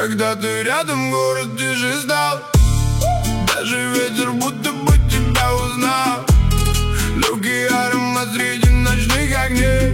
Когда ты рядом, город тише стал. Даже ветер будто бы тебя узнал. Легкий аромат среди ночных огней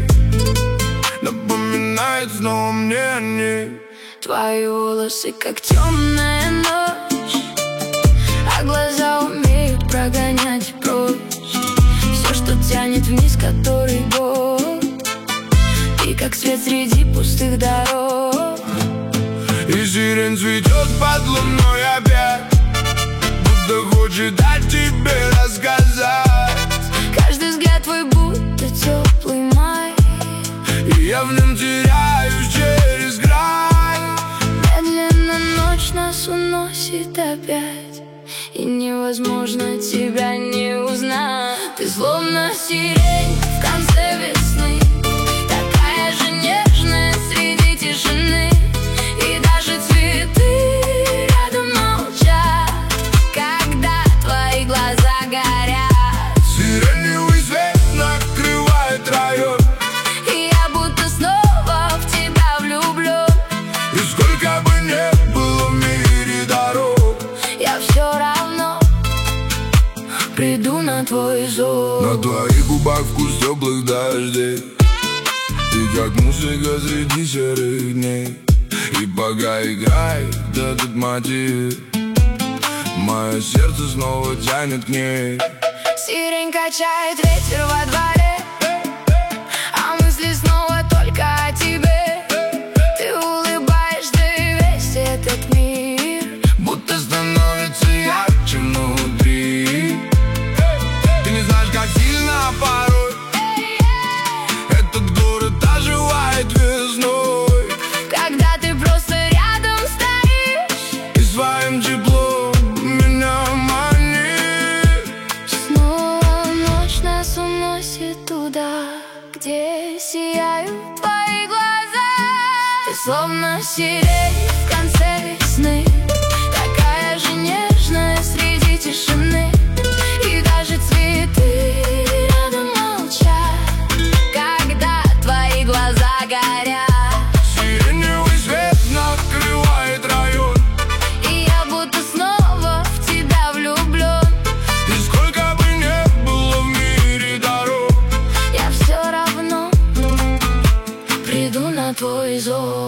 напоминает снова мне о ней. Твои волосы, как темная ночь, а глаза умеют прогонять прочь все, что тянет вниз, который год. Ты как свет среди пустых дорог. И сирен цветет под луной опять, будто хочет дать тебе рассказать. Каждый взгляд твой будто теплый май, и я в нем теряюсь через край. Медленно ночь нас уносит опять, и невозможно тебя не узнать. Ты словно сирень в конце весны, такая же нежная среди тишины. И даже цветы рядом молчат, когда твои глаза горят. Сиреневый свет накрывает район, И я будто снова в тебя влюблен. и сколько бы ни было в мире дорог, Я все равно приду на твой зов. на твоих губах вкус теплых дождей. Ты как музыка среди серых дней. И пока играет этот мотив, мое сердце снова тянет к ней. Сирень качает ветер во дворе, а мысли снова только о тебе. Ты улыбаешься, и весь этот мир будто становится ярче внутри. Ты не знаешь, как сильно порой этот город оживает весной. когда ты просто рядом стоишь, И своим теплом меня манит. снова ночь нас уносит туда, где сияют твои глаза. Ты словно сирень в конце весны, такая же нежная среди тишины. И даже цветы рядом молчат, когда твои глаза горят. Сиреневый свет накрывает район, И я будто снова в тебя влюблен. и сколько бы ни было в мире дорог, Я все равно приду на твой зов.